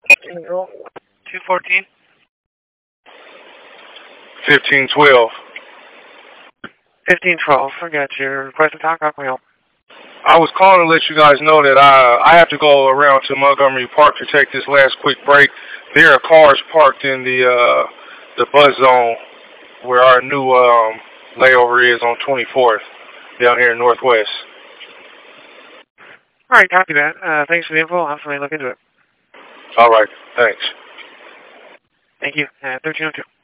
214. 1512. 1512. I got your request to talk. How can we help? I was calling to let you guys know that I have to go around to Montgomery Park to take this last quick break. There are cars parked in the bus zone where our new layover is on 24th down here in Northwest. All right, copy that. Thanks for the info. I'll have to look into it. All right, thanks. Thank you. 1302.